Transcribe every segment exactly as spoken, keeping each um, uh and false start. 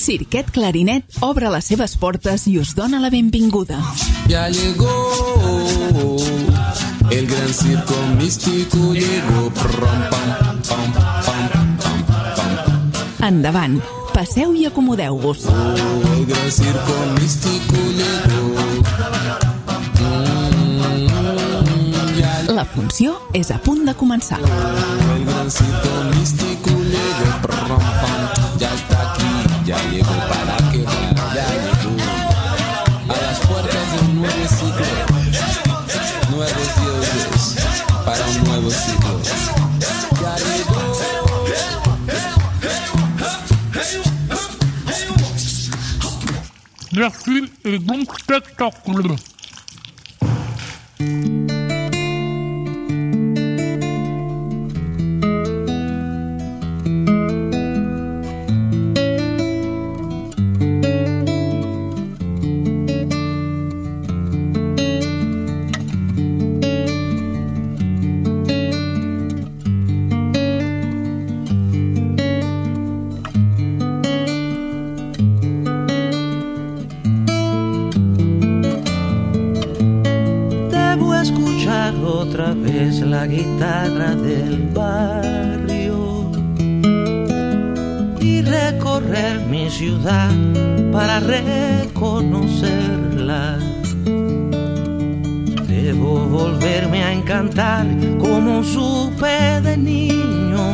Cirquet Clarinet obre les seves portes i us dona la benvinguda. Ya llegó el gran circo místico, llegó. Pam, pam, pam, pam, pam. Endavant, passeu i acomodeu-vos. Oh, el gran circo místico llegó. La funció és a punt de començar. El gran circo místico llegó. Pam, pam. Ya está aquí, ya llegó para quedar, ya llegó. A las puertas de un nuevo ciclo, nuevos dioses para un nuevo ciclo. Ya llegó. Merci et bon spectacle. Otra vez la guitarra del barrio y recorrer mi ciudad para reconocerla. Debo volverme a encantar como supe de niño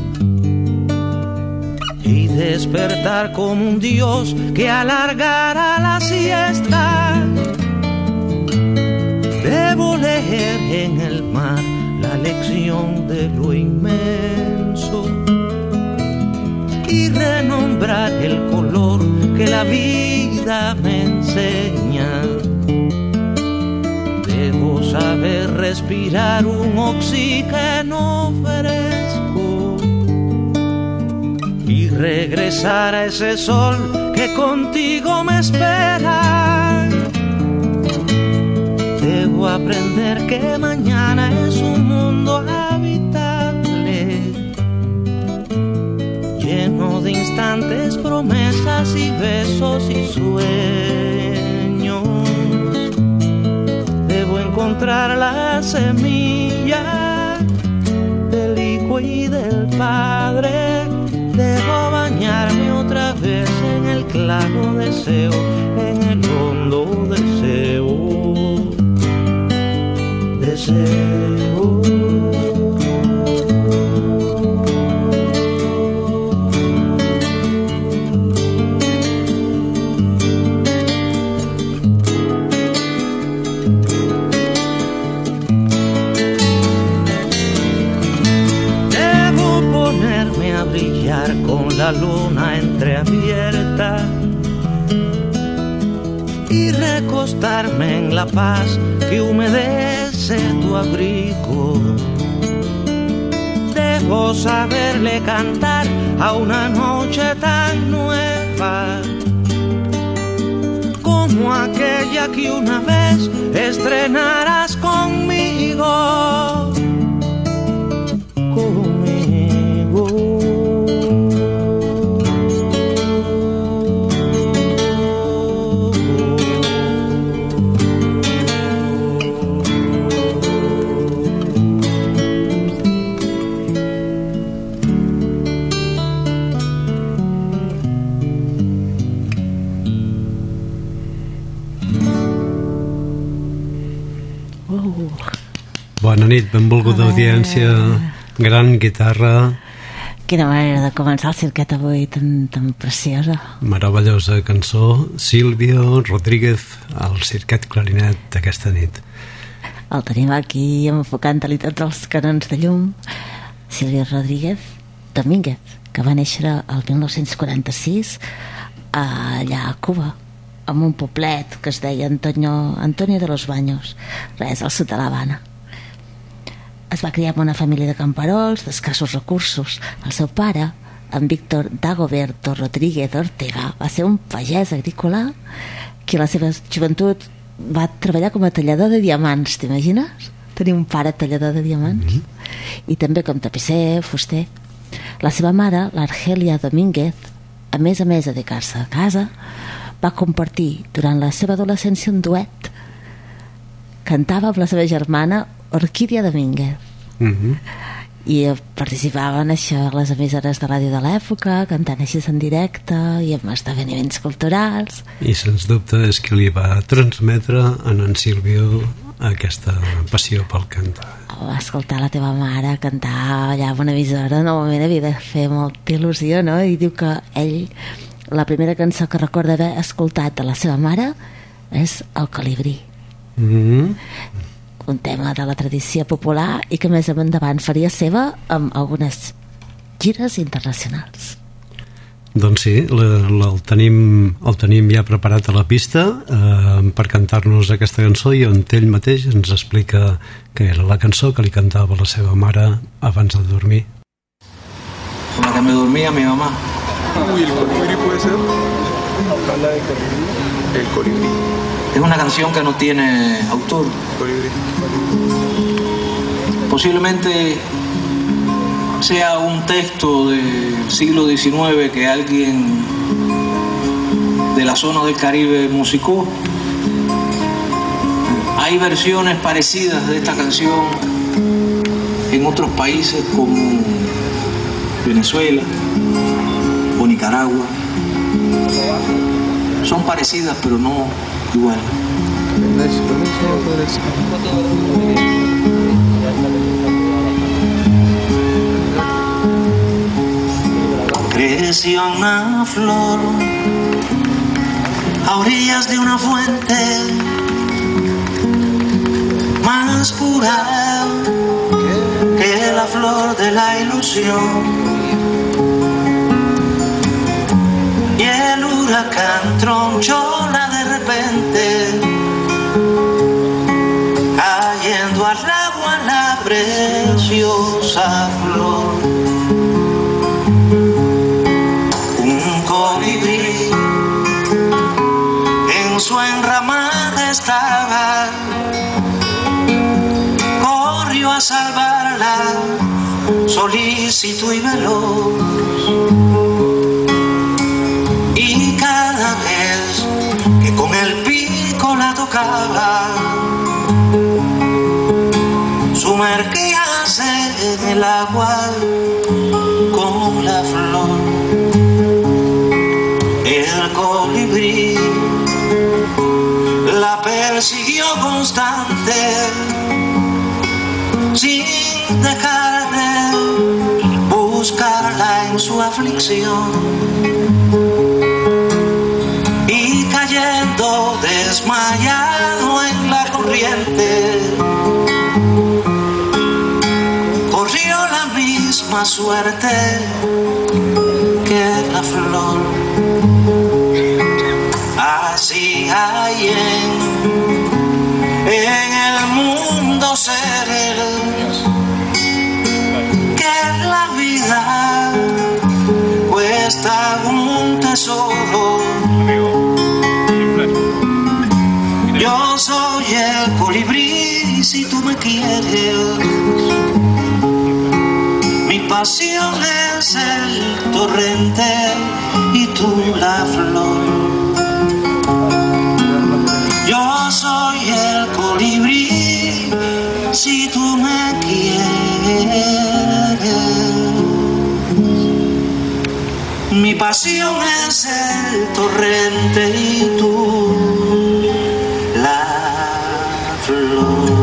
y despertar como un dios que alargara la siesta. Debo leer en el mar la lección de lo inmenso y renombrar el color que la vida me enseña. Debo saber respirar un oxígeno fresco y regresar a ese sol que contigo me espera. Debo aprender que mañana es un mundo habitable, lleno de instantes, promesas y besos y sueños. Debo encontrar la semilla del Hijo y del Padre. Debo bañarme otra vez en el claro deseo, en el hondo deseo. Deseo. Debo ponerme a brillar con la luna entreabierta y recostarme en la paz que humedece tu abrigo. Debo saberle cantar a una noche tan nueva como aquella que una vez estrenarás conmigo. Conmigo. Bona nit, benvolguda audiència, gran guitarra. Quina manera de començar el cirquet avui tan, tan preciosa. Meravellosa cançó, Sílvio Rodríguez, al cirquet clarinet d'aquesta nit. El tenim aquí enfocant-li tots els canons de llum. Sílvio Rodríguez Domínguez, que va néixer el mil nou-cents quaranta-sis allà a Cuba, amb un poblet que es deia Antonio, Antonio de los Baños, res, al sud de l'Havana. Es va criar en una família de camperols d'escassos recursos. El seu pare, en Víctor Dagoberto Rodríguez Ortega, va ser un pagès agrícola que a la seva joventut va treballar com a tallador de diamants, t'imagines? Tenir un pare tallador de diamants. Mm-hmm. I també com tapisser, fuster. La seva mare, l'Argelia Domínguez, a més a més de dedicar-se a casa, va compartir durant la seva adolescència un duet. Cantava amb la seva germana Orquídia Domínguez. Mm-hmm. I participaven això a les emissores de ràdio de l'època, cantant així en directe i amb esdeveniments culturals. I sens dubte és que li va transmetre a en Sílvio aquesta passió pel cant. Va escoltar la teva mare cantar allà a una emissora, normalment havia de fer molta il·lusió, no? I diu que ell, la primera cançó que recorda haver escoltat de la seva mare és El colibrí. Mm-hmm. Un tema de la tradició popular i que més endavant faria seva amb algunes gires internacionals. Doncs sí, la, la, el, tenim, el tenim ja preparat a la pista eh, per cantar-nos aquesta cançó, i on ell mateix ens explica que era la cançó que li cantava la seva mare abans de dormir. Con la que me dormía mi mamá. Uy, el colibrí puede ser. Habla de colibrí. El colibrí. Es una canción que no tiene autor. Colibrí. Posiblemente sea un texto del siglo diecinueve que alguien de la zona del Caribe musicó. Hay versiones parecidas de esta canción en otros países como Venezuela o Nicaragua. Son parecidas pero no igual. Creció una flor a orillas de una fuente más pura que la flor de la ilusión. Y el huracán tronchóla de repente, cayendo al agua la preciosa flor. Un colibrí en su enramada estaba, corrió a salvarla, solícito y veloz. Y cada vez que con el pico la tocaba, sumergíase en el agua como la flor. El colibrí la persiguió constante, sin dejar de buscarla en su aflicción. Y cayendo desmayado en la corriente, corrió la misma suerte que la flor. Así hay en, en el mundo seres que la vida cuesta un tesoro. Yo soy el colibrí si tú me quieres. Mi pasión es el torrente y tú la flor. Yo soy el colibrí si tú me quieres. Mi pasión es el torrente y tú la flor.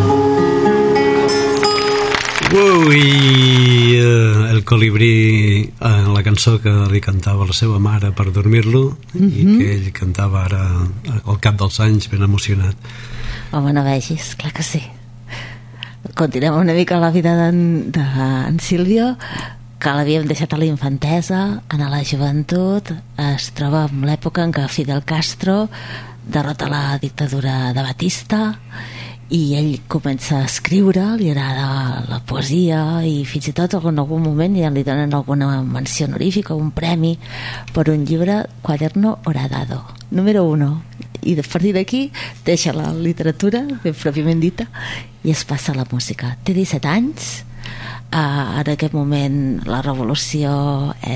Ui, uh, el colibrí, uh, la cançó que li cantava la seva mare per dormir-lo, mm-hmm. i que ell cantava ara al cap dels anys ben emocionat. Home, no vegis, clar que sí. Continuem una mica la vida d'en, d'en Sílvio, que l'havíem deixat a la infantesa, en la joventut. Es troba en l'època en què Fidel Castro derrota la dictadura de Batista i ell comença a escriure, li agrada la poesia i fins i tot en algun moment ja li donen alguna menció honorífica, un premi per un llibre, Cuaderno Horadado, número uno, i a partir d'aquí deixa la literatura ben pròpiament dita i es passa a la música. Té disset anys, uh, en aquest moment la revolució és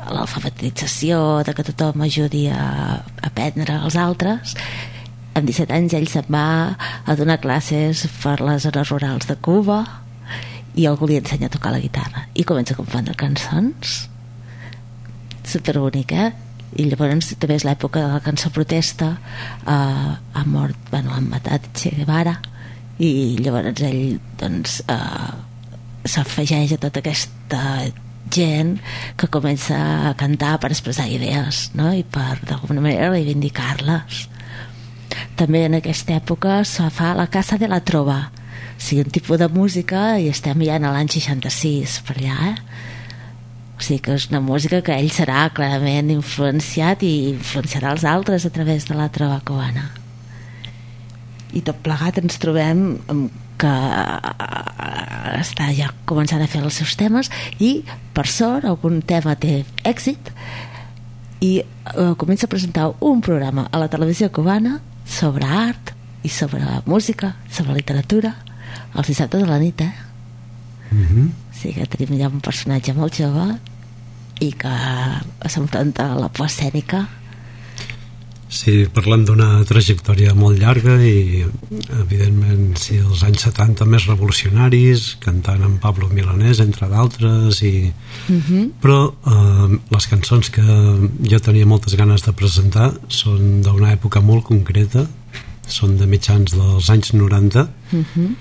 l'alfabetització, de que tothom ajudi a aprendre els altres. Amb disset anys ell se'n va a donar classes per les zones rurals de Cuba i algú li ensenya a tocar la guitarra i comença a compondre cançons. Superbonic, eh? I llavors també és l'època de la cançó protesta. eh, ha mort, bueno, han matat Che Guevara i llavors ell doncs eh, s'afegeix a tota aquesta gent que comença a cantar per expressar idees, no? I per d'alguna manera reivindicar-les. També en aquesta època se fa la Casa de la Trova, o sigui, un tipus de música, i estem ja en l'any seixanta-sis per allà, eh? O sigui que és una música que ell serà clarament influenciat i influenciarà els altres a través de la trova cubana. I tot plegat ens trobem que està ja començant a fer els seus temes i, per sort, algun tema té èxit i eh, comença a presentar un programa a la televisió cubana sobre art i sobre música, sobre literatura, els dissabtes de la nit, eh? Mm-hmm. O sigui que tenim ja un personatge molt jove i que s'enfronta a la por escènica. Sí, parlem d'una trajectòria molt llarga i evidentment sí, els anys setanta més revolucionaris, cantant amb Pablo Milanés entre d'altres i... Mm-hmm. però eh, les cançons que jo tenia moltes ganes de presentar són d'una època molt concreta, són de mitjans dels anys noranta. Mm-hmm.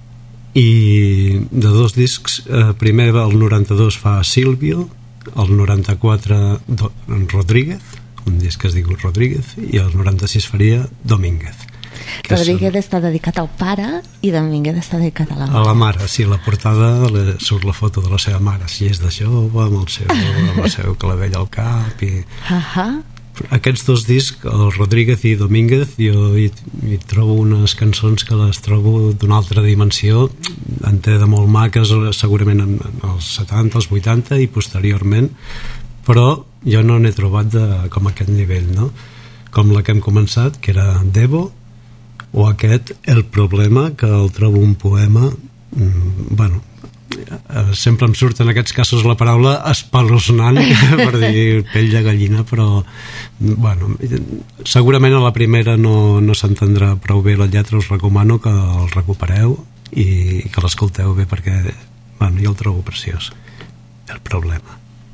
I de dos discs, eh, primer el noranta-dos fa Silvio, el noranta-quatre Do- Rodríguez, un disc que es diu Rodríguez, i el noranta-sis faria Domínguez. Rodríguez són... està dedicat al pare i Domínguez està dedicat a la mare. A la mare, sí, a la portada le, surt la foto de la seva mare, si és de jove, amb el seu, amb el seu clavell al cap i... Uh-huh. Aquests dos discs, el Rodríguez i Domínguez, jo hi, hi trobo unes cançons que les trobo d'una altra dimensió, en té de molt maques segurament en, en els setanta, els vuitanta i posteriorment, però jo no n'he trobat de, com aquest nivell, no? Com la que hem començat, que era Devo, o aquest El Problema, que el trobo un poema mmm, bueno, sempre em surt en aquests casos la paraula espeluznant per dir pell de gallina, però bueno, segurament a la primera no, no s'entendrà prou bé la lletra. Us recomano que el recupereu i que l'escolteu bé perquè bueno, jo el trobo preciós. El Problema.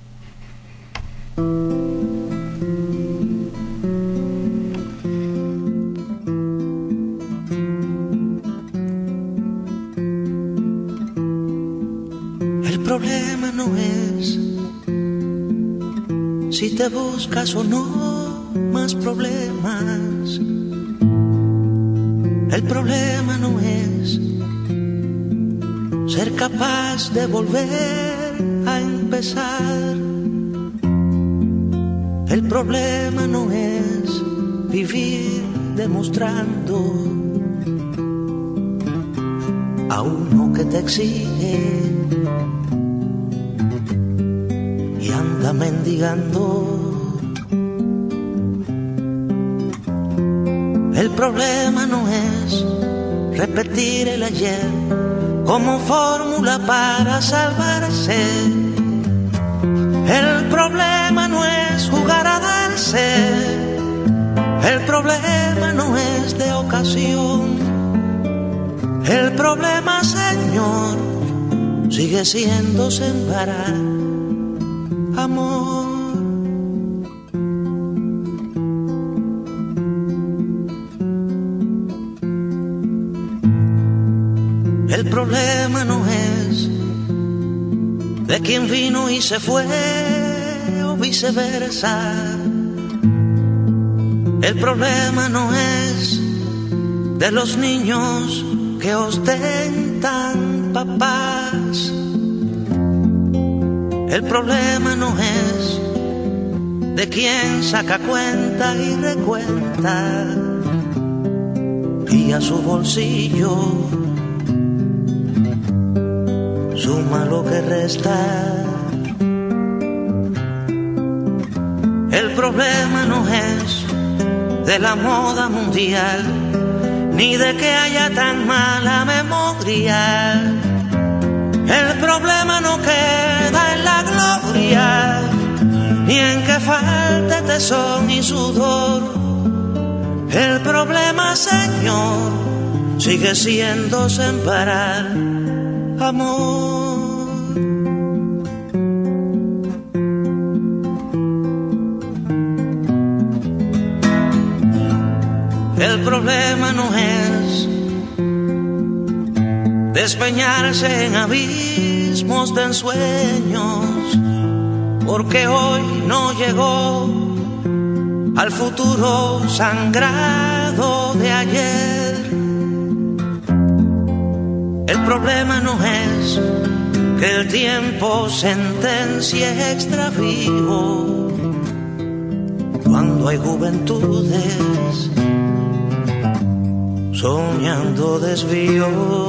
El problema no es si te buscas o no más problemas. El problema no es ser capaz de volver a empezar. El problema no es vivir demostrando a uno que te exige y anda mendigando. El problema no es repetir el ayer como fórmula para salvarse. El problema no es jugar a darse. El problema no es de ocasión. El problema, Señor, sigue siendo sembrar amor. El problema no es de quien vino y se fue o viceversa. El problema no es de los niños que ostentan papás. El problema no es de quien saca cuenta y recuenta y a su bolsillo suma lo que resta. El problema no es de la moda mundial ni de que haya tan mala memoria. El problema no queda en la gloria, tesón y sudor. El problema, Señor, sigue siendo sembrar amor. El problema no es despeñarse en abismos de ensueños, porque hoy no llegó al futuro sangrado de ayer. El problema no es que el tiempo sentencie extravío cuando hay juventudes soñando desvíos.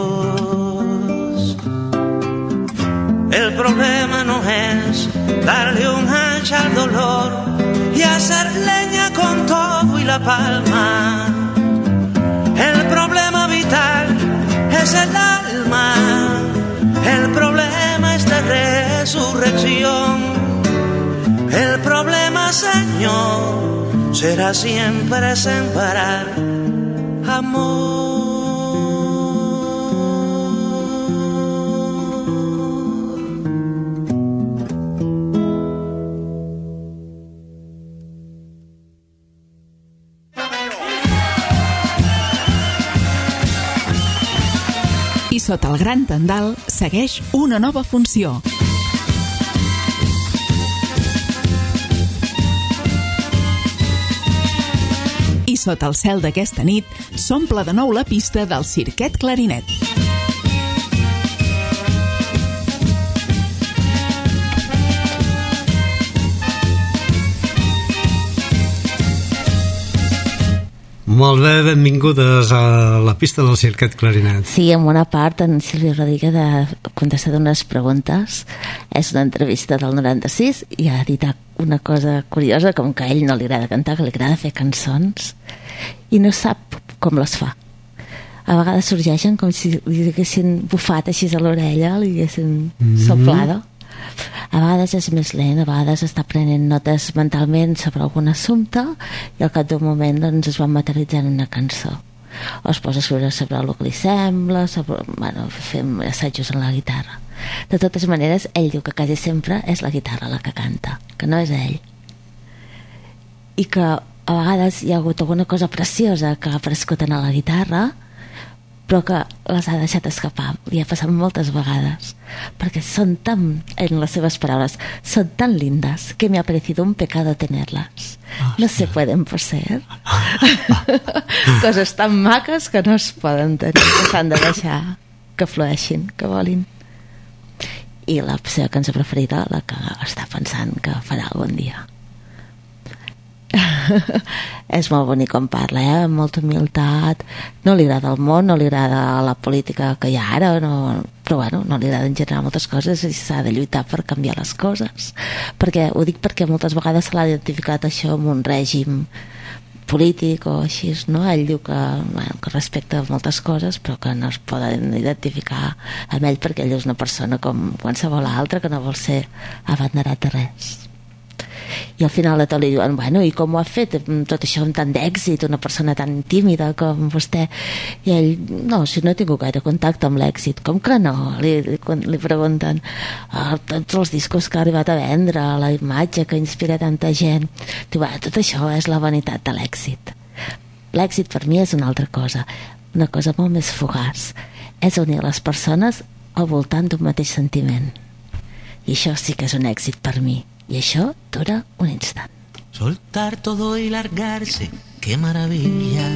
El problema no es darle un hacha al dolor y hacer leña con todo y la palma. El problema vital es el alma. El problema es de resurrección. El problema, Señor, será siempre sembrar amor. I sota el gran tendal segueix una nova funció. I sota el cel d'aquesta nit s'omple de nou la pista del Cirquet Clarinet. Molt bé, benvingudes a la pista del Cirquet Clarinet. Sí, en una part en Sílvia Rodríguez ha contestat unes preguntes. És una entrevista del noranta-sis i ha dit una cosa curiosa, com que a ell no li agrada cantar, que li agrada fer cançons i no sap com les fa. A vegades sorgeixen com si li haguessin bufat així a l'orella, li haguessin mm-hmm. soplado. A vegades és més lent, a vegades està prenent notes mentalment sobre algun assumpte i al cap d'un moment doncs, es va materialitzar en una cançó. O es posa a escriure sobre el que li sembla, sobre, bueno, fem assajos en la guitarra. De totes maneres, ell diu que quasi sempre és la guitarra la que canta, que no és ell. I que a vegades hi ha hagut alguna cosa preciosa que ha aparegut en la guitarra, però que les ha deixat escapar. Li ha passat moltes vegades, perquè són tan, en les seves paraules, són tan lindas que me ha parecido un pecado tenerlas. No se pueden poseer. Coses tan maques que no es poden tenir, que s'han de deixar que flueixin, que volin. I la seva cançó preferida, la que està pensant que farà algun dia. És molt bonic com parla, eh? Amb molta humilitat. No li agrada el món, no li agrada la política que hi ha ara, no, però bueno, no li agrada en general moltes coses i s'ha de lluitar per canviar les coses. Perquè, ho dic perquè moltes vegades se l'ha identificat això amb un règim polític o així, no? Ell diu que, bueno, que respecta moltes coses però que no es poden identificar amb ell perquè ell és una persona com qualsevol altra que no vol ser abanderat de res. I al final de tot li diuen, bueno, i com ho ha fet tot això amb tant d'èxit, una persona tan tímida com vostè? I ell, no, si no he tingut gaire contacte amb l'èxit. Com que no? Li, li pregunten oh, tots els discos que ha arribat a vendre, la imatge que inspira tanta gent. Diu, bueno, tot això és la vanitat de l'èxit. L'èxit per mi és una altra cosa, una cosa molt més fugaç. És unir les persones al voltant d'un mateix sentiment. I això sí que és un èxit per mi. Y eso dura un instante. Soltar todo y largarse, qué maravilla.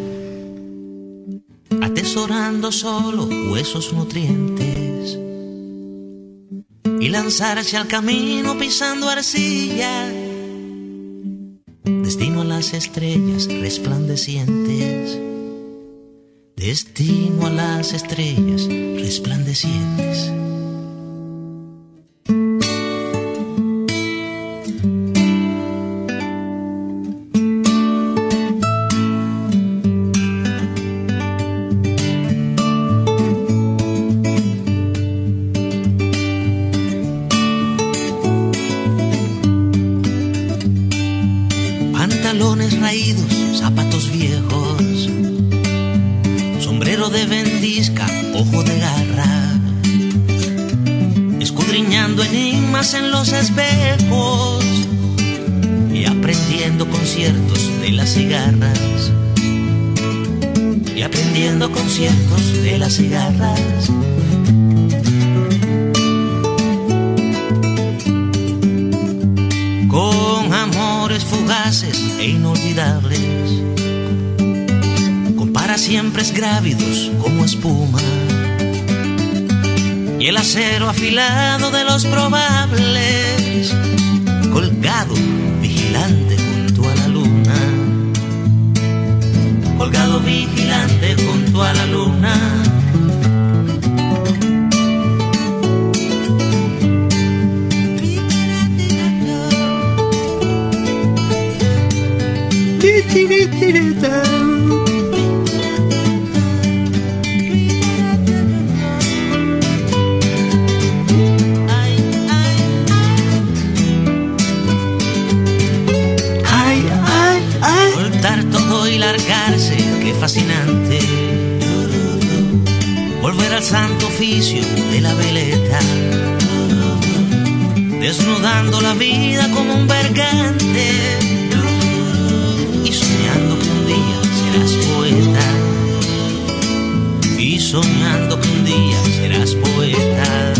Atesorando solo huesos nutrientes. Y lanzarse al camino pisando arcilla. Destino a las estrellas resplandecientes. Destino a las estrellas resplandecientes. soñando enigmas en los espejos y aprendiendo conciertos de las cigarras, y aprendiendo conciertos de las cigarras. Con amores fugaces e inolvidables, con para siempre grávidos como espuma, y el acero afilado de los probables, colgado vigilante junto a la luna, colgado vigilante junto a la luna. Soltar todo y largarse, qué fascinante. Volver al santo oficio de la veleta, desnudando la vida como un bergante, y soñando que un día serás poeta, y soñando que un día serás poeta.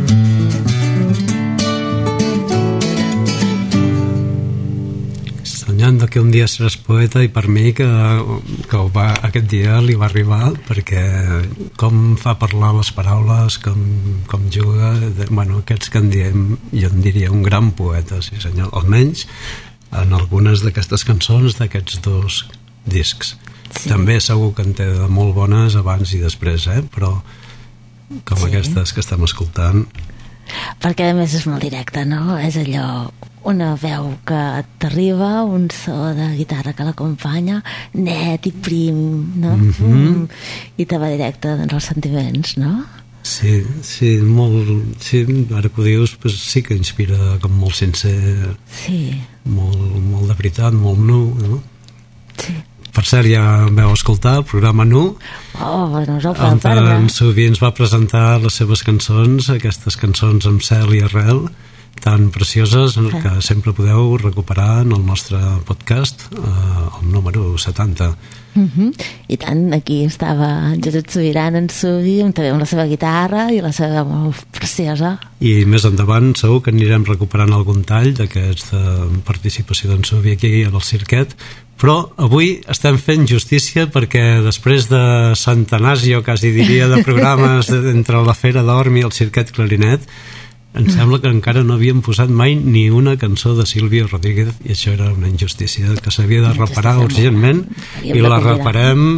Soñando que un dia seràs poeta, i per mi que, que va, aquest dia li va arribar, perquè com fa parlar les paraules, com, com juga, de, bueno, aquests que en diem, jo en diria un gran poeta, sí senyor, almenys en algunes d'aquestes cançons d'aquests dos discs. Sí. També segur que en té de molt bones abans i després, eh? Però com sí. Aquestes que estem escoltant. Perquè a més és molt directe, no? És allò, una veu que t'arriba, un so de guitarra que l'acompanya, net i prim, no? Mm-hmm. Mm. I te va directe doncs, als sentiments, no? Sí, sí, molt, sí, ara que ho dius, pues sí que inspira com molt sincer, sí. molt, molt de veritat, molt nu, no? Sí. Per cert, ja vau escoltar el programa Nu, oh, bueno, on en Subi ens va presentar les seves cançons, aquestes cançons amb cel i arrel, tan precioses, que sempre podeu recuperar en el nostre podcast, eh, el número setanta. Uh-huh. I tant, aquí estava Josep Subiran en Subi, també amb la seva guitarra i la seva molt preciosa. I més endavant segur que anirem recuperant algun tall d'aquesta participació d'en Subi aquí en el cirquet, però avui estem fent justícia perquè després de centenars, jo quasi diria, de programes entre la Fera d'Orm i el Cirquet Clarinet, em sembla que encara no havíem posat mai ni una cançó de Sílvia Rodríguez, i això era una injustícia que s'havia de reparar urgentment, i la reparem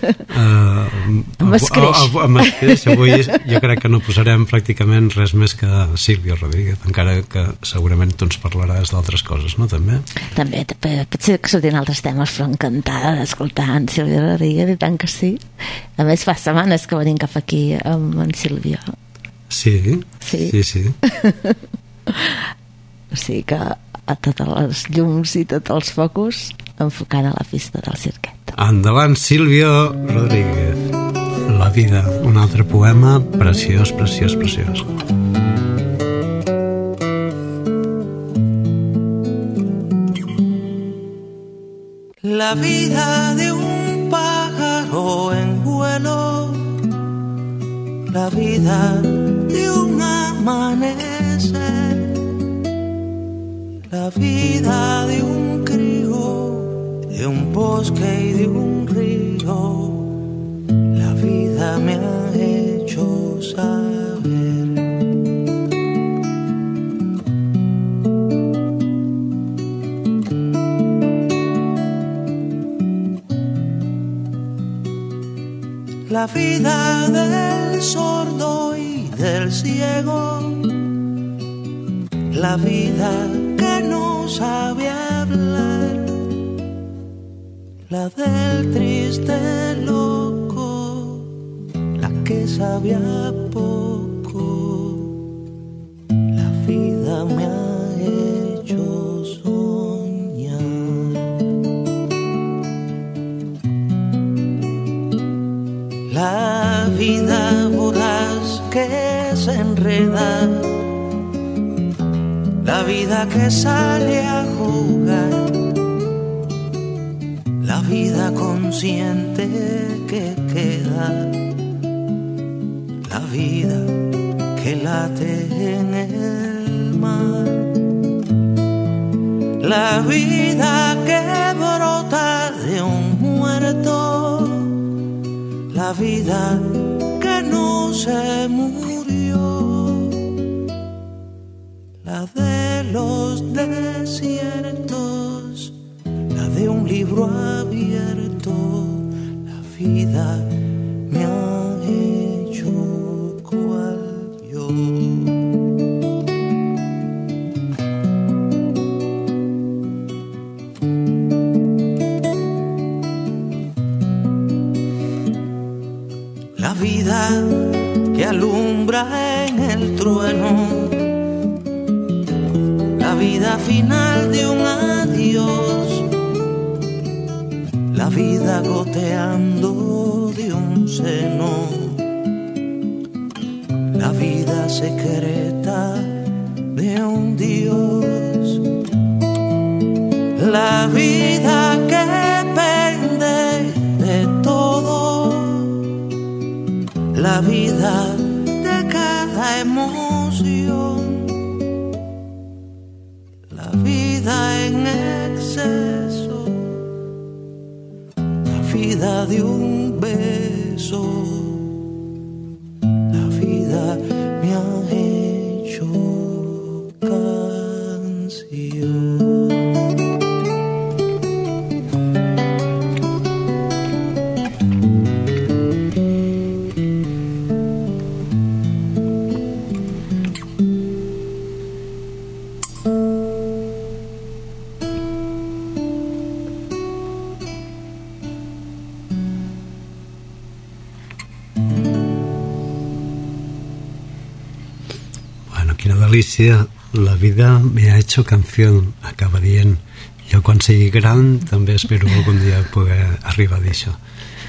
eh, amb escreix. Amb escreix. Avui jo crec que no posarem pràcticament res més que Sílvia Rodríguez, encara que segurament tu ens parlaràs d'altres coses, no? També també, potser que sortin altres temes, però encantada d'escoltar en Sílvia Rodríguez, i tant que sí. A més fa setmanes que venim cap aquí amb en Sílvia. Sí, sí, sí, sí. O sigui que a totes les llums i tots els focus enfocant a la pista del cirquet. Endavant, Sílvia Rodríguez. La vida, un altre poema preciós, preciós, preciós. La vida de un pájaro en vuelo, la vida de un amanecer, la vida de un crío, de un bosque y de un río, la vida me ha hecho saber. La vida del sordo y del ciego, la vida que no sabe hablar, la del triste loco, la que sabe a poco, la vida me ha hecho soñar. La vida voraz que se enreda la vida que sale a jugar, la vida consciente que queda, la vida que late en el mar, la vida que brota de un muerto, la vida que no se murió, la de los desiertos, la de un libro abierto, la vida me ha hecho cual yo. La vida que alumbra en el trueno, la vida final de un adiós, la vida goteando de un seno, la vida secreta de un Dios, la vida que pende de todo, la vida de cada emoción, la vida en exceso, la vida de un beso, la vida me ha hecho canción. Alicia, la vida me ha hecho canción, acaba dient. Jo quan sigui gran també espero algun dia poder arribar a dir això.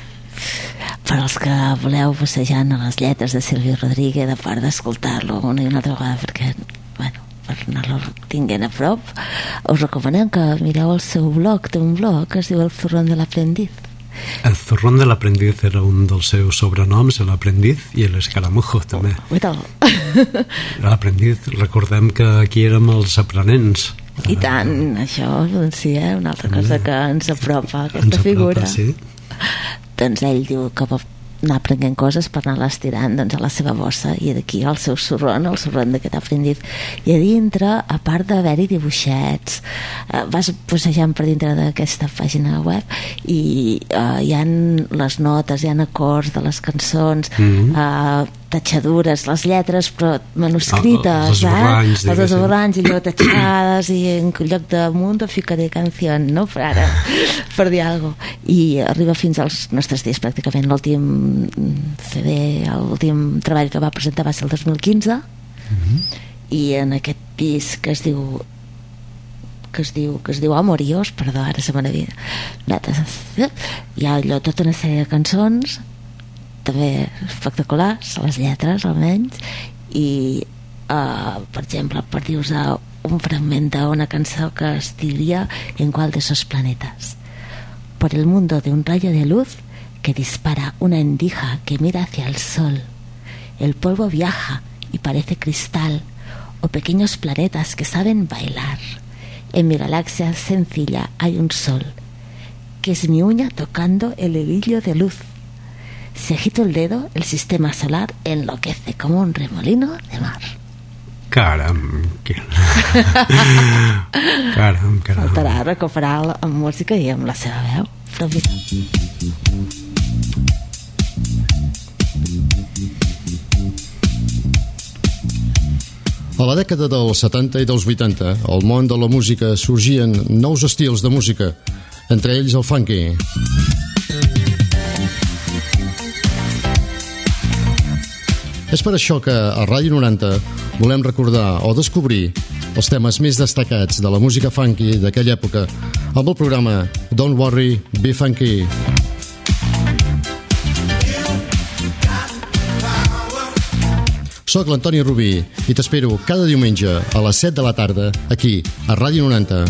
Per als que voleu passejant a les lletres de Silvio Rodríguez, a part d'escoltar-lo una i una altra vegada, perquè, bueno, per anar-lo tinguent a prop, us recomanem que mireu el seu blog, té un blog que es diu El Zurrón de l'Aprendiz. El Zurrón de l'Aprendiz era un dels seus sobrenoms, l'Aprendiz i l'Escaramujo també. Oh, tal. L'Aprendiz, recordem que aquí érem els aprenents. I tant, això doncs sí, eh? Una altra cosa que ens apropa a aquesta ens apropa, figura. Sí. Doncs ell diu que va anar aprenent coses per anar-les tirant doncs, a la seva bossa, i d'aquí el seu sorron, el sorron d'aquest Aprendiz. I a dintre, a part d'haver-hi dibuixets, eh, vas passejant per dintre d'aquesta pàgina web i eh, hi ha les notes, hi ha acords de les cançons, mm-hmm. eh, tatxadures, les lletres però manuscrites, ah, els esborranys, eh? els esborranys i allò tatxades, i en lloc de mundo ficaré canción, no? Per ara, per dir alguna cosa. I arriba fins als nostres dies pràcticament. L'últim C D, l'últim treball que va presentar va ser el dos mil quinze, mm-hmm. i en aquest disc que es diu que es diu, que es diu Amoríos, perdó, ara se me n'havia hi ha allò, tota una sèrie de cançons també espectaculars, les lletres almenys, i uh, per exemple, per dir-vos un fragment d'una cançó que es diria En cuál de esos planetas, por el mundo de un rayo de luz que dispara una endija que mira hacia el sol, el polvo viaja y parece cristal, o pequeños planetas que saben bailar. En mi galaxia sencilla hay un sol que es mi uña tocando el hilillo de luz. Si agito el dedo, el sistema solar enloquece como un remolino de mar. Caram, caram, caram. Faltarà recuperar amb música i amb la seva veu. Però mira. A la dècada dels setanta i dels vuitanta, al món de la música sorgien nous estils de música, entre ells el funky. És per això que a Ràdio noranta volem recordar o descobrir els temes més destacats de la música funky d'aquella època amb el programa Don't Worry, Be Funky. Soc l'Antoni Rubí i t'espero cada diumenge a les set de la tarda aquí, a Ràdio noranta.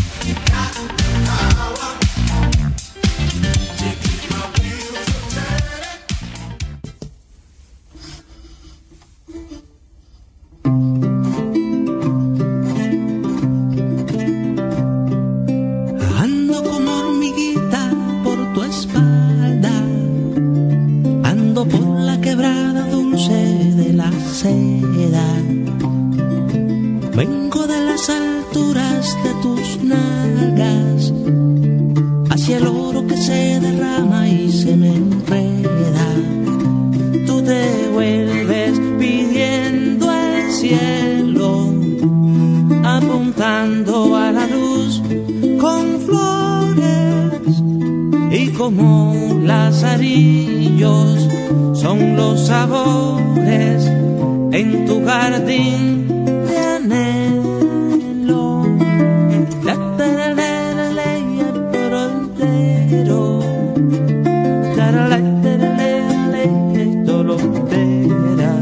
Vengo de las alturas de tus nalgas hacia el oro que se derrama y se me enreda. Tú te vuelves pidiendo al cielo, apuntando a la luz con flores, y como lazarillos son los sabores en tu jardín de anhelo. La taralera leia por entero, taralera leia solo entera.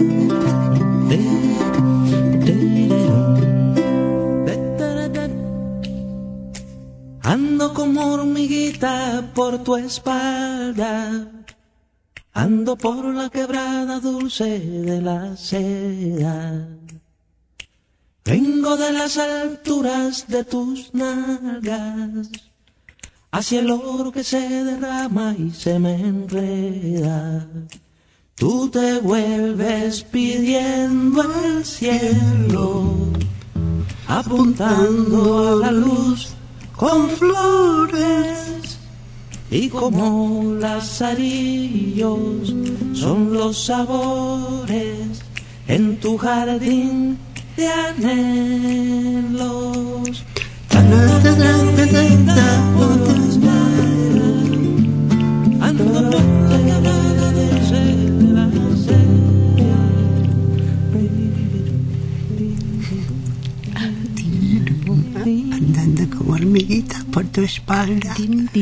Ando como hormiguita por tu espalda, ando por la quebrada dulce de la seda. Vengo de las alturas de tus nalgas hacia el oro que se derrama y se me enreda. Tú te vuelves pidiendo al cielo, apuntando a la luz con flores, y como lazarillos son los sabores en tu jardín de anhelos. Andando como hormiguita por tu espalda.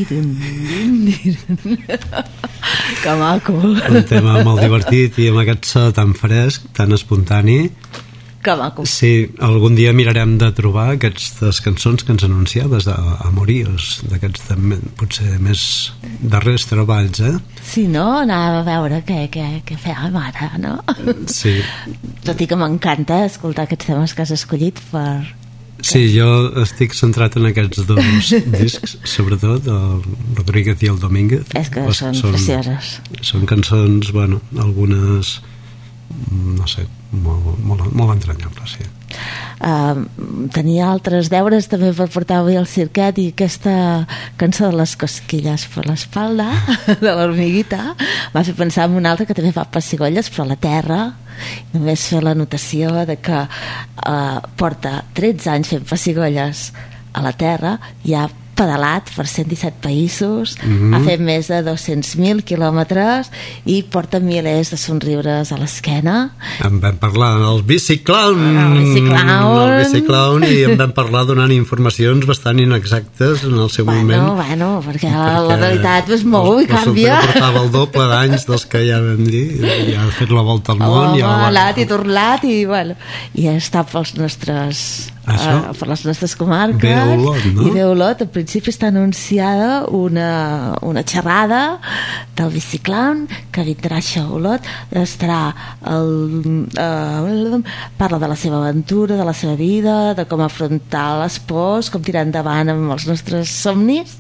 Que maco. Un tema molt divertit i amb aquest so tan fresc, tan espontani. Que maco. Sí, algun dia mirarem de trobar aquestes cançons que ens anunciaves d'Amoríos, d'aquests potser més darrers treballs, eh? Sí, no? Anava a veure què, què, què fèiem ara, no? Sí. Tot i que m'encanta escoltar aquests temes que has escollit per... Sí, jo estic centrat en aquests dos discs, sobretot el Rodríguez i el Domínguez. És que són, són precioses. Són cançons, bueno, algunes, no sé, molt, molt, molt entranyables, sí. Uh, tenia altres deures també per portar avui al cirquet, i aquesta cançó de les cosquilles per l'espalda de l'hormiguita m'ha fet pensar en una altra que també fa pessigolles però a la terra. Només fer l'anotació de que uh, porta tretze anys fent pessigolles a la terra, i ha pedalat per cent disset països, mm-hmm. ha fet més de dos-cents mil quilòmetres i porta milers de somriures a l'esquena. En vam parlar del Biciclown, el Biciclown. el Biciclown i en vam parlar donant informacions bastant inexactes en el seu bueno, moment. Bueno, perquè, perquè la realitat es mou i canvia. Resulta que portava el doble d'anys dels que ja vam dir, i ha fet la volta al món. Home, ja ha alat i tornat i, bueno, i està pels nostres... Uh, per les nostres comarques. Ve Olot, no? I ve Olot. Al principi està anunciada una, una xerrada del Biciclown que vindrà a Olot. Estarà el, uh, parla de la seva aventura, de la seva vida, de com afrontar les pors, com tirar endavant amb els nostres somnis,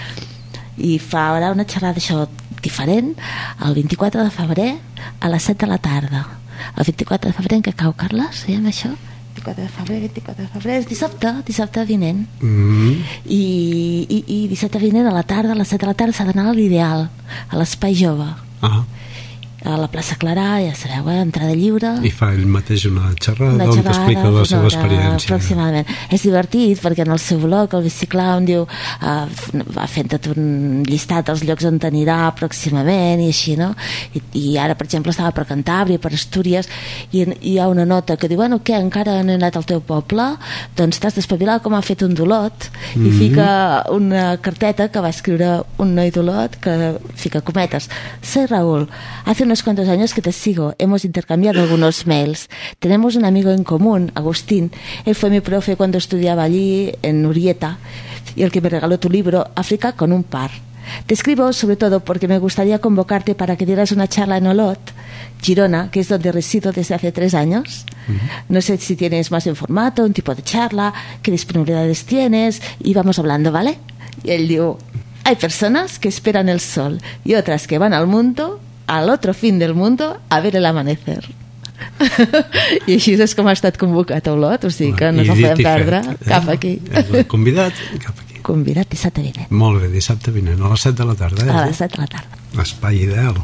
i farà una xerrada això diferent el vint-i-quatre de febrer a les set de la tarda. El vint-i-quatre de febrer en què cau, Carles? Veiem això? vint-i-quatre de febrer, vint-i-quatre de febrer és dissabte, dissabte vinent. Mm-hmm. I, i, i dissabte vinent a la tarda, a les set de la tarda s'ha d'anar a l'Ideal, a l'Espai Jove. Ah. A la plaça Clarà, ja sabeu, eh? Entrada lliure. I fa ell mateix una xerrada, una xerrada on explica la seva experiència. Aproximadament. És divertit perquè en el seu blog, el Biciclown, diu, uh, va fent tot un llistat dels llocs on anirà pròximament i així, no? I, i ara, per exemple, estava per Cantàbria, per Astúries, i hi ha una nota que diu, bueno, què, encara no he anat al teu poble? Doncs t'has d'espavilar com ha fet un d'Olot. Mm-hmm. I fica una carteta que va escriure un noi d'Olot que fica cometes. Soy Raúl, hace una unos cuantos años que te sigo. Hemos intercambiado algunos mails. Tenemos un amigo en común, Agustín. Él fue mi profe cuando estudiaba allí, en Urieta, y el que me regaló tu libro, África con un par. Te escribo sobre todo porque me gustaría convocarte para que dieras una charla en Olot, Girona, que es donde resido desde hace tres años. Uh-huh. No sé si tienes más en formato, un tipo de charla, qué disponibilidades tienes, y vamos hablando, ¿vale? Y él dijo, hay personas que esperan el sol y otras que van al mundo, al otro fin del mundo, a ver el amanecer. I així és com ha estat convocat a Olot, o sigui que no ens el podem perdre. Cap aquí. Convidat, cap aquí. Convidat dissabte vinent. Molt bé, dissabte vinent, a les set de la tarda. Eh? A les set de la tarda. Espai ideal.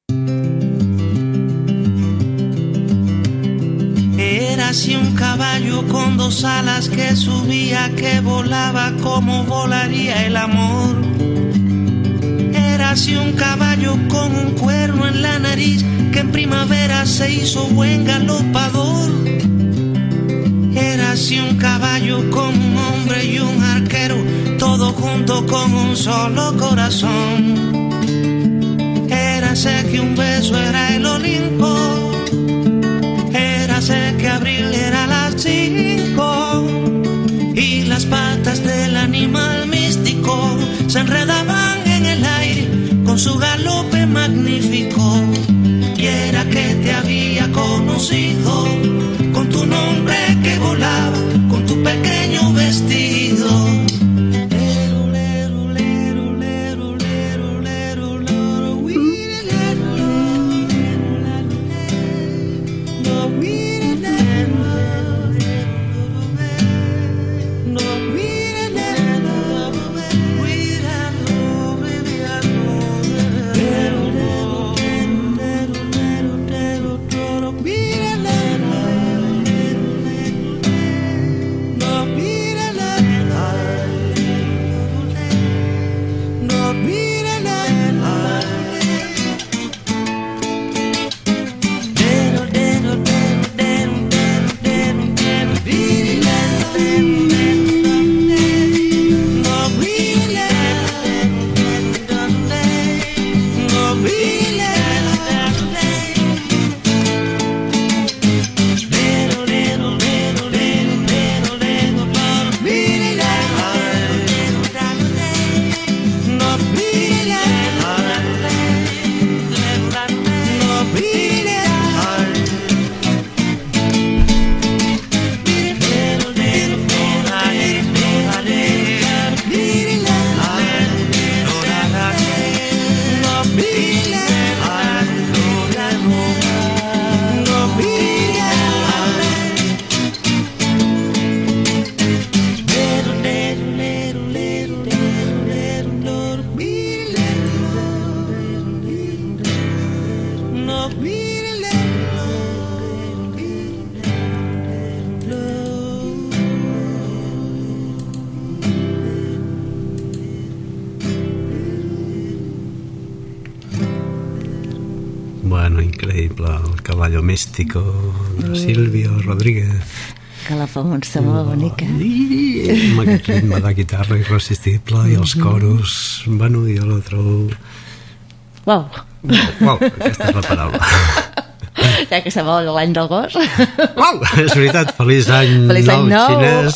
Era así un caballo con dos alas que subía, que volaba como volaría el amor. Era así un caballo con un cuerno en la nariz, que en primavera se hizo buen galopador. Era así un caballo con un hombre y un arquero, todo junto con un solo corazón. Érase que un beso era el Olimpo, érase que abril era las cinco, y las patas del animal místico se enredaban en el aire con su galope magnífico. Y era que te había conocido con tu nombre que volaba, con tu pequeño vestido. Bueno, increïble, el caballo místico de Silvio Rodríguez. Que la fa molt molt bonica. I amb aquest ritme de guitarra irresistible i els coros, bueno, jo la trobo... Uau! Uau, aquesta és la paraula. Ja que sabeu l'any del gos. Uau, és veritat, feliç any feliç nou, any nou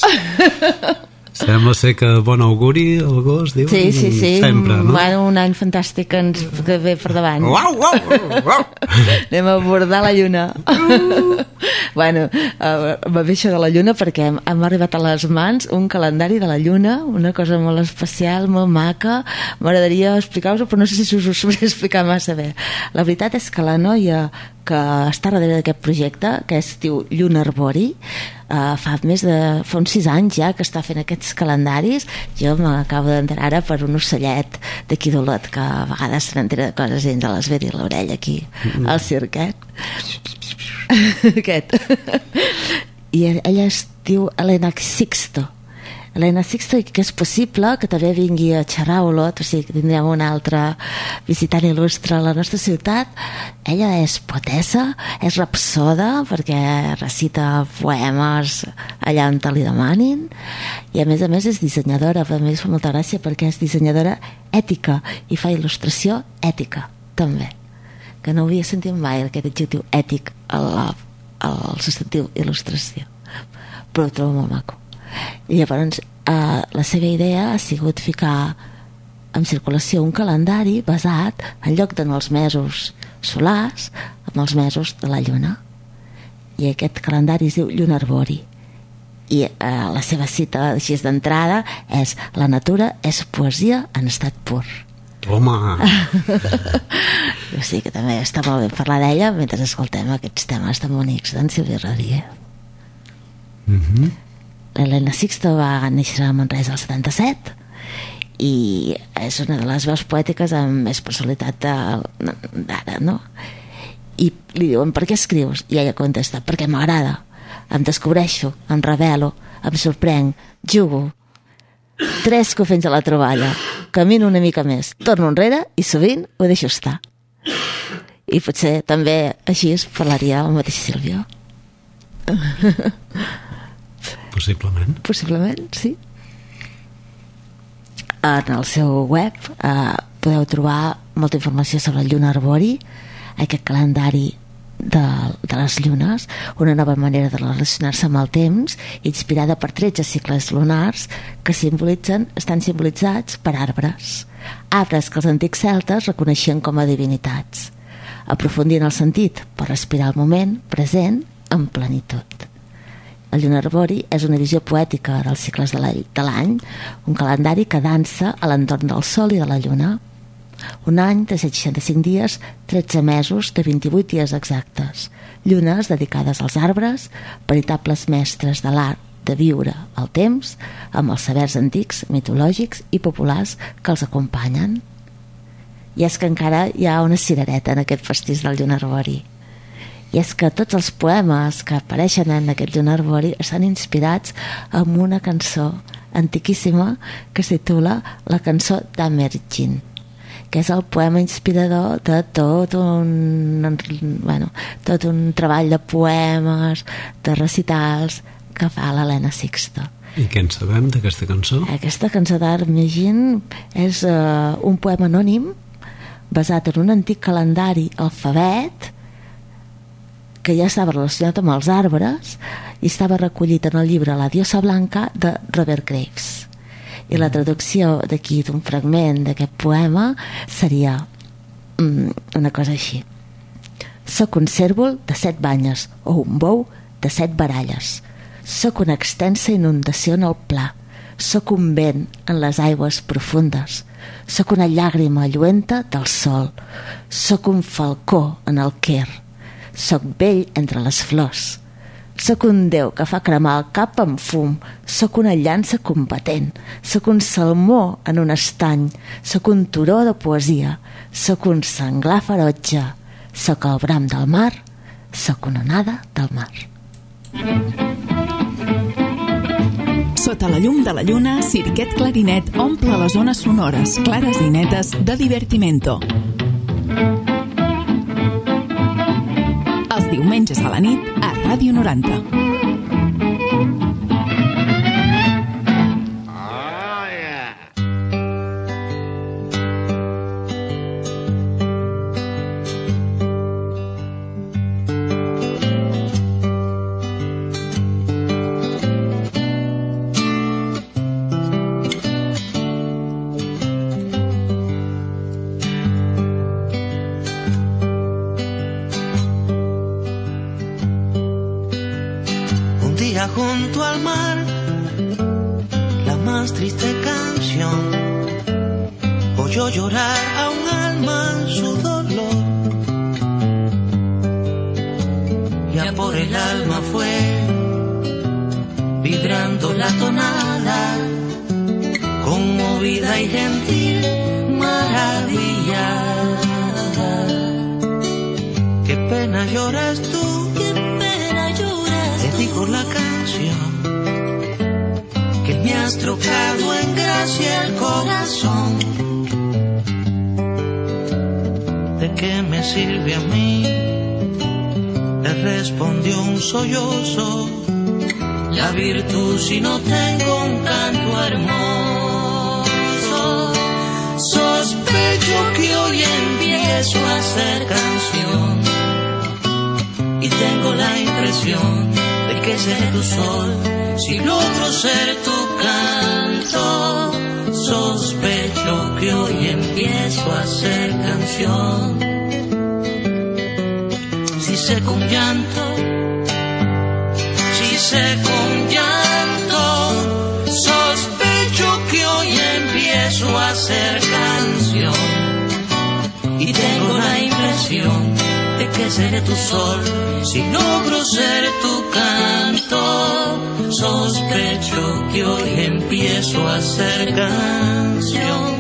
xinès. Sembla ser que bon auguri el gos, diuen. Sí, sí, sí. Sempre, no? Bueno, un any fantàstic que ens ve per davant. Uau, uau, uau. Anem a abordar la lluna. Uh. Bueno, uh, va bé això de la lluna perquè hem, hem arribat a les mans un calendari de la lluna, una cosa molt especial, molt maca. M'agradaria explicar-vos-ho, però no sé si us ho sabré explicar massa bé. La veritat és que la noia que està darrere d'aquest projecte, que es diu Lluna Arbori, uh, fa més de fa uns sis anys ja que està fent aquests calendaris. Jo m'acabo d'entrar ara per un ocellet d'aquí d'Olot, que a vegades se n'entera de coses i ens les ve a dir l'orella aquí al cirquet. Aquest. I ella es diu Elena Sixto. Elena Sixto, i que és possible que també vingui a xerrar a Olot, o sigui que tindrem una altra visitant il·lustre a la nostra ciutat. Ella és poetessa, és rapsoda perquè recita poemes allà on te li demanin, i a més a més és dissenyadora. A més fa molta gràcia perquè és dissenyadora ètica i fa il·lustració ètica també. que no havia sentit mai aquest adjectiu ètic al, al substantiu il·lustració, però ho trobo molt maco. I llavors eh, la seva idea ha sigut ficar en circulació un calendari basat, en lloc de els mesos solars, en els mesos de la lluna, i aquest calendari es diu Llunarbori, i eh, la seva cita així d'entrada és: la natura és poesia en estat pur. Toma! O sigui que també està molt bé parlar d'ella mentre escoltem aquests temes tan bonics d'en Sílvia Rodríguez. Mhm. L'Helena Sixto va néixer a Manresa al setanta-set i és una de les veus poètiques amb més personalitat d'ara, no? I li diuen: per què escrius? I ella contesta: perquè m'agrada, em descobreixo, em revelo, em sorprenc, jugo, tresco fins a la troballa, camino una mica més, torno enrere i sovint ho deixo estar. I potser també així es parlaria el mateix Sílvia. Possiblement. Possiblement, sí. En el seu web eh, podeu trobar molta informació sobre el Llunarbori, aquest calendari de, de les llunes, una nova manera de relacionar-se amb el temps, inspirada per tretze cicles lunars que simbolitzen, estan simbolitzats per arbres. Arbres que els antics celtes reconeixien com a divinitats, aprofundint el sentit per respirar el moment present en plenitud. El Llunarbori és una visió poètica dels cicles de l'any, un calendari que dansa a l'entorn del Sol i de la Lluna. Un any de cent seixanta-cinc dies, tretze mesos de vint-i-vuit dies exactes. Llunes dedicades als arbres, veritables mestres de l'art de viure el temps, amb els sabers antics, mitològics i populars que els acompanyen. I és que encara hi ha una cirereta en aquest pastís del Llunarbori. I és que tots els poemes que apareixen en aquest Llunarbori estan inspirats en una cançó antiquíssima que es titula La cançó d'Amergin, que és el poema inspirador de tot un, bueno, tot un treball de poemes, de recitals que fa l'Helena Sixto. I què en sabem d'aquesta cançó? Aquesta cançó d'Amergin és uh, un poema anònim basat en un antic calendari alfabet que ja estava relacionat amb els arbres i estava recollit en el llibre La diosa blanca de Robert Graves. I la traducció d'aquí d'un fragment d'aquest poema seria mm, una cosa així: soc un cérvol de set banyes o un bou de set baralles, soc una extensa inundació en el pla, soc un vent en les aigües profundes, soc una llàgrima lluenta del sol, soc un falcó en el Quer, soc vell entre les flors, soc un déu que fa cremar el cap amb fum, soc una llança combatent, soc un salmó en un estany, soc un turó de poesia, soc un senglar ferotge, soc el bram del mar, soc una onada del mar. Sota la llum de la lluna, Cirquet Clarinet omple les zones sonores clares i netes de divertimento. Els diumenges a la nit a Ràdio noranta. Junto al mar, la más triste canción, oyó llorar a un alma en su dolor, ya por el alma fue vibrando la tonada, conmovida y gentil, maravillada. Qué pena lloras tú, qué pena lloras te digo la canción que me has trocado en gracia el corazón. ¿De qué me sirve a mí? Le respondió un sollozo, la virtud si no tengo un canto hermoso. Sospecho que hoy empieza empiezo a hacer canción y tengo la impresión de que seré tu sol si logro ser tu canto. Sospecho que hoy empiezo a hacer canción. Si seco un llanto, si seco un llanto, sospecho que hoy empiezo a hacer canción y tengo la impresión de que seré tu sol si logro ser tu canto. Sospecho que hoy empiezo a hacer canción.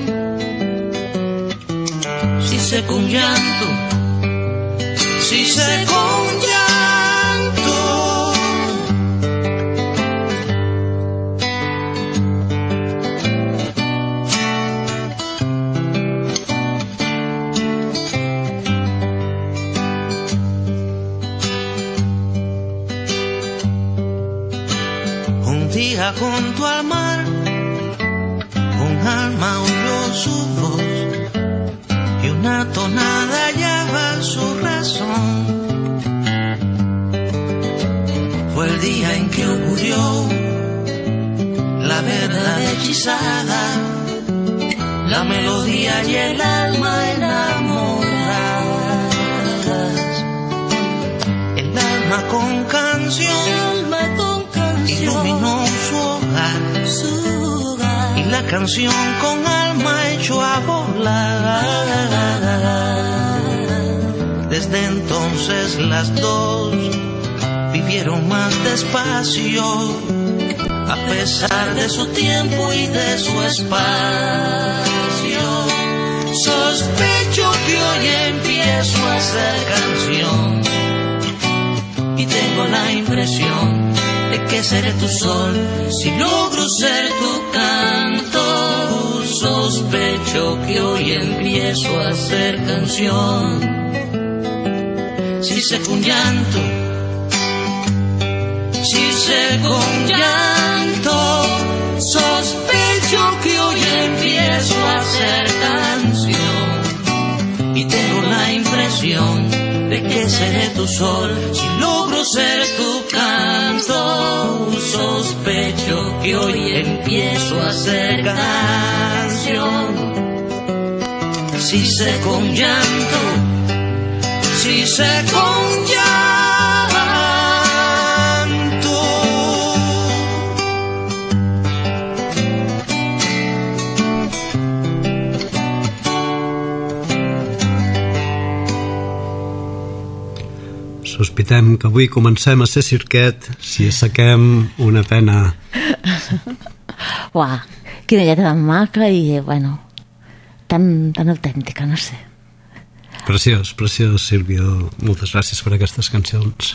Si seco un llanto, si seco un llanto, junto al mar, un alma oyó su voz y una tonada hallaba su razón. Fue el día en que ocurrió la verdad hechizada, la melodía y el alma enamoradas. El alma con canción, el alma con canción iluminó su hogar, su hogar, y la canción con alma echó a volar. Desde entonces las dos vivieron más despacio, a pesar de su tiempo y de su espacio. Sospecho que hoy empiezo a hacer canción y tengo la impresión de que seré tu sol si logro ser tu canto. Sospecho que hoy empiezo a hacer canción. Si seco un llanto, si seco un llanto, sospecho que hoy empiezo a hacer canción y tengo la impresión de que seré tu sol si logro ser tu canto. Sospecho que hoy empiezo a hacer canción. Si seco un llanto, si seco un llanto. Sospitem que avui comencem a ser cirquet si assequem una pena. Uau, quina lletra tan maca i, bueno, tan, tan autèntica, no sé. Preciós, preciós, Sílvia. Moltes gràcies per aquestes cançons.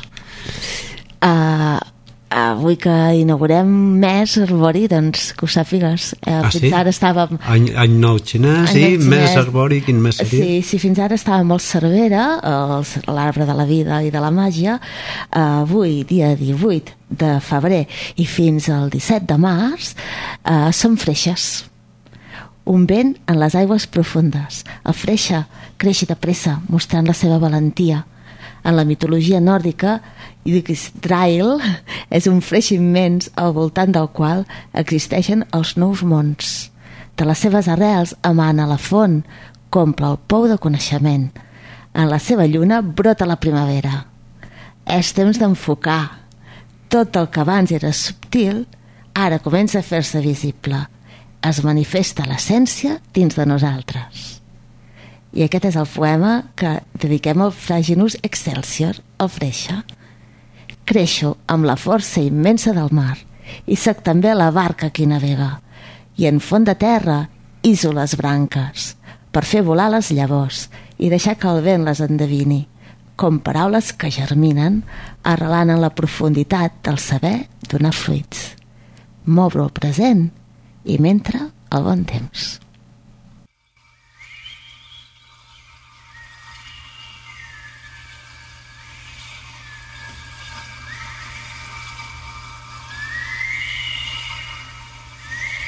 Uh, avui que inaugurem mes arbori, doncs que ho sàpigues. Uh, ah, fins sí? ara estàvem... Any, any nou xinès any i xinès. mes arbori, quin mes seria? Sí, sí, fins ara estàvem al Cervera, l'arbre de la vida i de la màgia. Uh, avui, dia divuit de febrer i fins al disset de març, uh, són freixes. Un vent en les aigües profundes. El freixe creix de pressa, mostrant la seva valentia. En la mitologia nòrdica, Yggdrasil és un freix immens al voltant del qual existeixen els nous mons. De les seves arrels emana la font, qu'omple el pou de coneixement. En la seva lluna brota la primavera. És temps d'enfocar. Tot el que abans era subtil, ara comença a fer-se visible. Es manifesta l'essència dins de nosaltres. I aquest és el poema que dediquem al Fraginus Excelsior, el freixe. Creixo amb la força immensa del mar i sec també la barca que navega, i en font de terra hiso les branques per fer volar les llavors i deixar que el vent les endevini, com paraules que germinen arrelant en la profunditat del saber donar fruits. M'obro el present i m'entra el bon temps.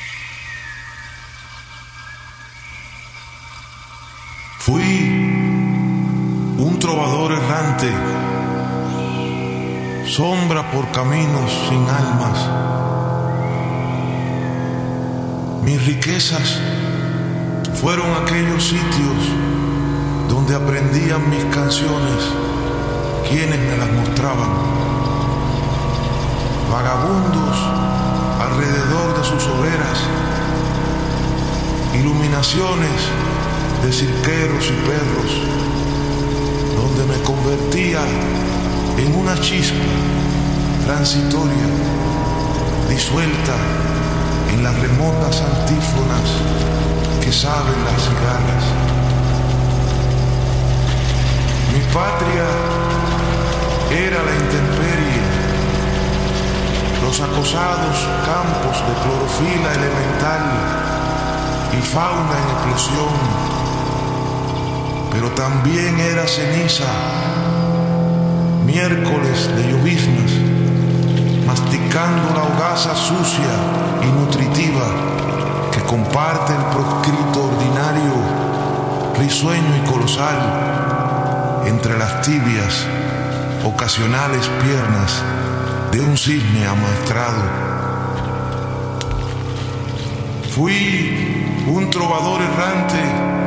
Fui trovador errante, sombra por caminos sin almas. Mis riquezas fueron aquellos sitios donde aprendían mis canciones, quienes me las mostraban. Vagabundos alrededor de sus hogueras, iluminaciones de cirqueros y perros, donde me convertía en una chispa transitoria, disuelta en las remotas antífonas que saben las cigarras. Mi patria era la intemperie, los acosados campos de clorofila elemental y fauna en explosión, pero también era ceniza, miércoles de lloviznas, masticando la hogaza sucia y nutritiva que comparte el proscrito ordinario, risueño y colosal, entre las tibias, ocasionales piernas de un cisne amaestrado. Fui un trovador errante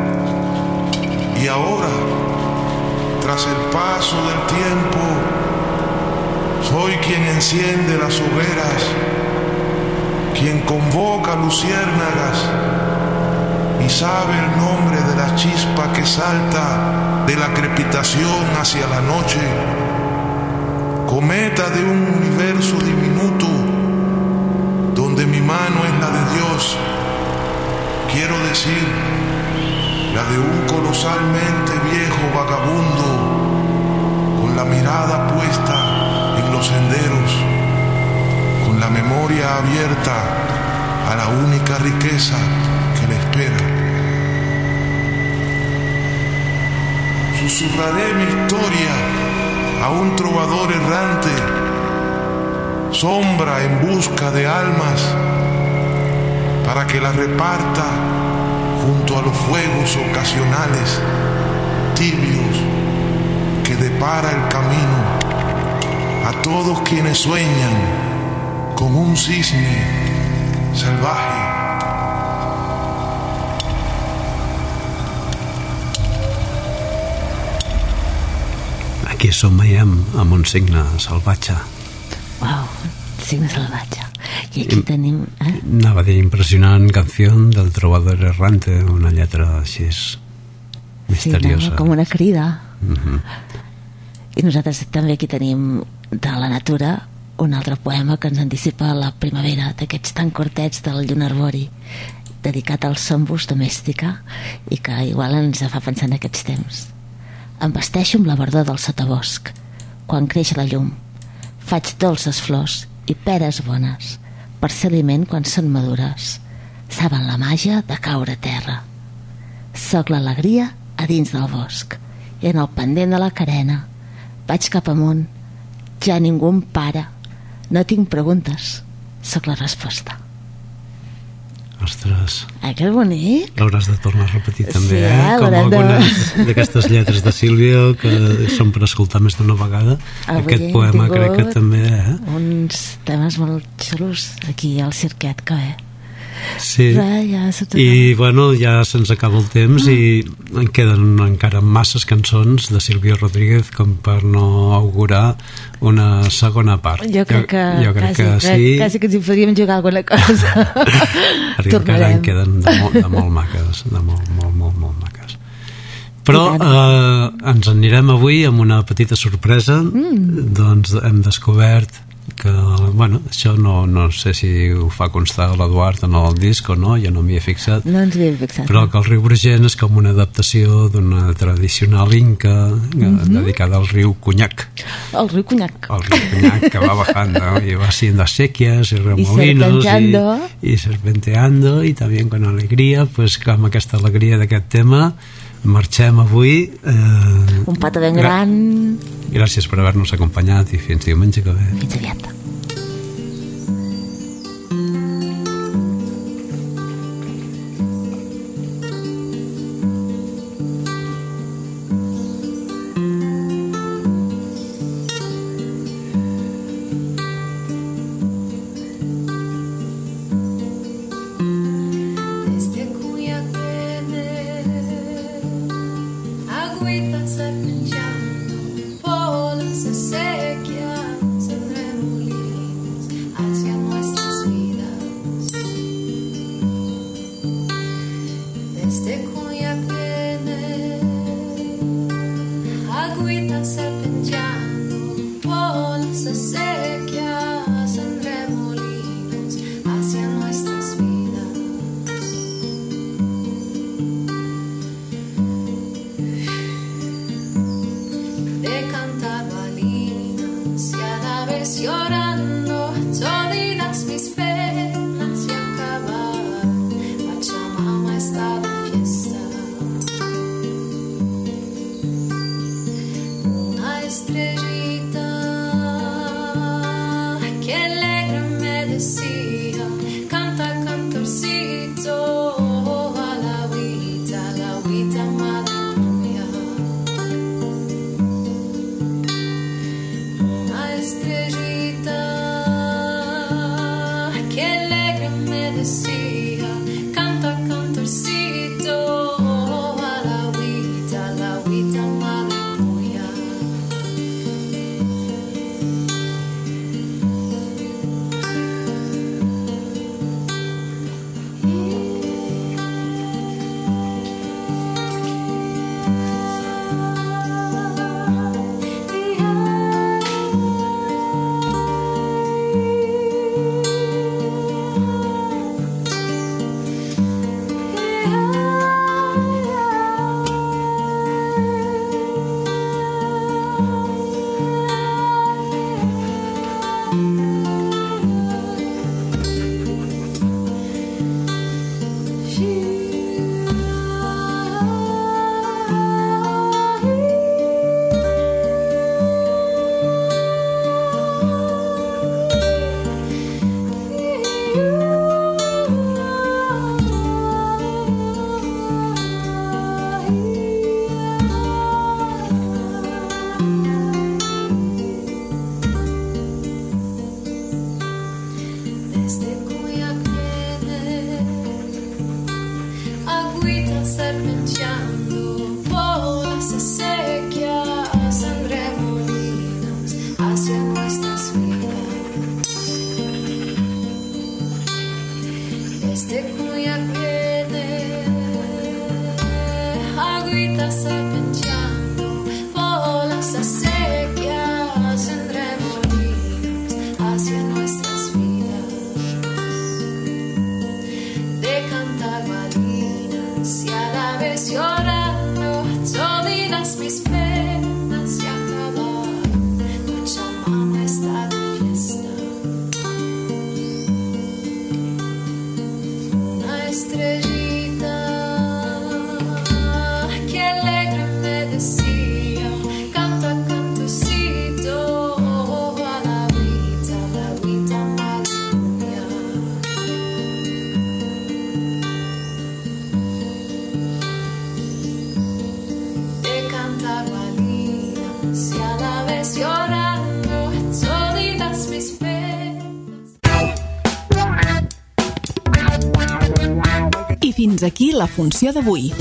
y ahora, tras el paso del tiempo, soy quien enciende las hogueras, quien convoca luciérnagas y sabe el nombre de la chispa que salta de la crepitación hacia la noche, cometa de un universo diminuto donde mi mano es la de Dios, quiero decir, la de un colosalmente viejo vagabundo con la mirada puesta en los senderos, con la memoria abierta a la única riqueza que le espera. Susurraré mi historia a un trovador errante, sombra en busca de almas, para que la reparta junto a los fuegos ocasionales, tibios, que depara el camino a todos quienes sueñan con un cisne salvaje. Aquí som amb, amb un signe salvatge. Uau, signe salvatge. I aquí I, tenim... Eh? Anava a dir impressionant canció del trovador errante, una lletra així misteriosa. Sí, no? Com una crida. Uh-huh. I nosaltres també aquí tenim de la natura un altre poema que ens anticipa la primavera, d'aquests tan cortets del Llunarbori, dedicat al sombus domèstica i que igual ens fa pensar en aquests temps. Em vesteixo amb la verdor del sotabosc, quan creix la llum. Faig dolces flors i peres bones, per ser aliment quan són madures. Saben la màgia de caure a terra. Soc l'alegria a dins del bosc, i en el pendent de la carena vaig cap amunt. Ja ningú em para. No tinc preguntes, soc la resposta. Ostres, ai, que bonic. L'hauràs de tornar a repetir també, sí, eh? Com de... algunes d'aquestes lletres de Sílvia que són per escoltar més d'una vegada. Avui aquest poema crec que també, eh? Uns temes molt xulos aquí al cirquet, que eh? Sí, ja i bueno, ja se'ns acaba el temps mm. i en queden encara masses cançons de Sílvia Rodríguez com per no augurar una segona part. Jo crec que, jo crec quasi, que sí. quasi que ens hi podríem jugar alguna cosa. Perquè encara en queden de molt, de molt maques, de molt, molt, molt, molt maques. Però eh, ens anirem avui amb una petita sorpresa. Mm. Doncs hem descobert que, bueno, això no, no sé si ho fa constar l'Eduard en el disc o no, jo no m'hi he fixat. No ens hi hem fixat. Però que el riu Brugent és com una adaptació d'una tradicional inca mm-hmm. dedicada al riu Conyac. El riu Conyac. El riu Conyac que va bajando y va haciendo sequias y remolinos y, y serpenteando y también con alegría, pues amb aquesta alegria d'aquest tema marxem avui. Eh, un petó ben gran. Gràcies per haver-nos acompanyat i fins diumenge que ve. Fins aviat. decía, canta cantorcito a la agüita, la agüita maracuya. Fins aquí la funció d'avui.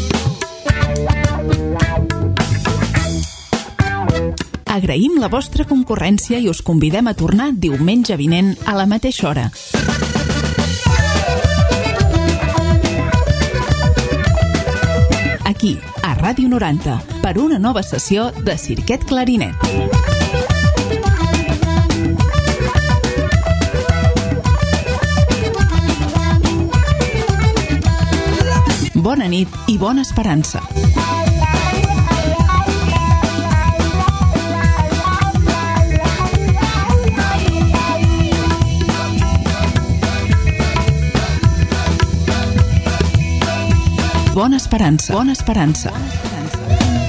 Agraïm la vostra concurrència i us convidem a tornar diumenge vinent a la mateixa hora. Aquí, a Ràdio noranta, per una nova sessió de Cirquet Clarinet. Bona nit i bona esperança. Bona esperança. Bona esperança. Bona esperança.